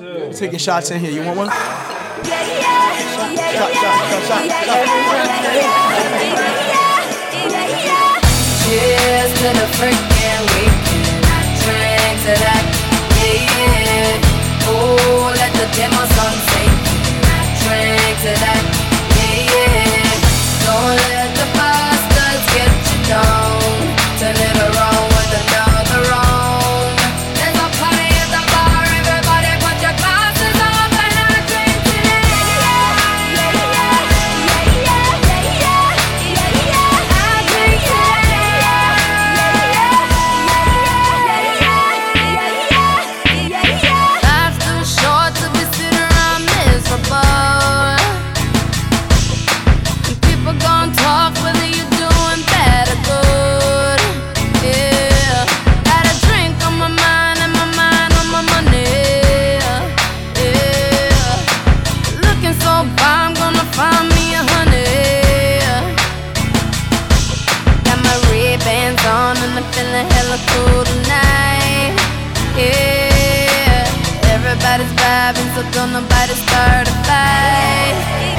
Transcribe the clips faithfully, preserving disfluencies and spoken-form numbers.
We're taking shots in here. You want one? Yeah, yeah, yeah, yeah, shot, shot, shot, shot, shot. Cheers to the freaking weekend. I drank to that, yeah, yeah. Oh, let the demo song sing. I drank to that, yeah, yeah. Don't let the bastards get you down. Turn it around with another round. There's a party at the bar. Everybody put your glasses up and I drink today. Yeah, yeah, yeah, yeah, yeah, yeah, yeah, yeah. I drink today. Yeah, yeah, yeah, yeah, yeah. Life's too short to be sitting around miserable. People gon' talk whether you're doing bad or good. Yeah, got a drink on my mind and my mind on my money. Yeah, looking so far, I'm gonna find me a honey. Got my Ray-Bans on and I'm feeling hella cool tonight. Yeah, everybody's vibing, so don't nobody start a fight.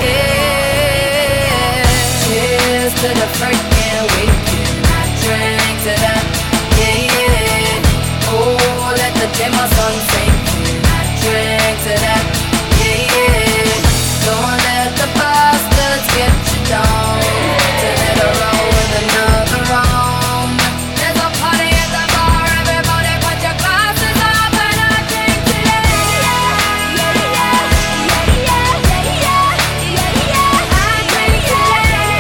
Yeah, cheers to the freaking weekend. I drank to that, yeah, yeah. Oh, let the demo song sing. I drank to that, yeah, yeah. Don't let the bastards get you down. Turn it around with another round. There's a party at the bar. Everybody put your glasses up and I drink today. Yeah, yeah, yeah, yeah, yeah, yeah, yeah. I drink today.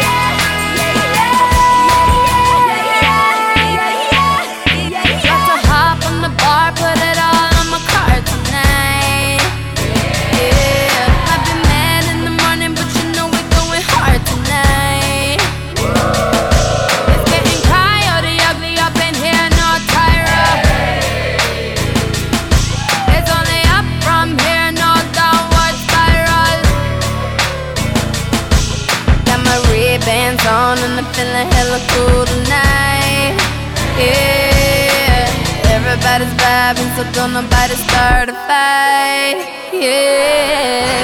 Got to hop on the bar, put it all on my card tonight. Yeah, I've been mad in the morning, but you know we're going hard tonight. It's getting coyote ugly up in here, no Tyra. It's only up from here, no downward spiral. Got my Ray-Bans on and I'm feeling hella cool tonight. Yeah, everybody's vibing, so don't nobody start a fight. Yeah.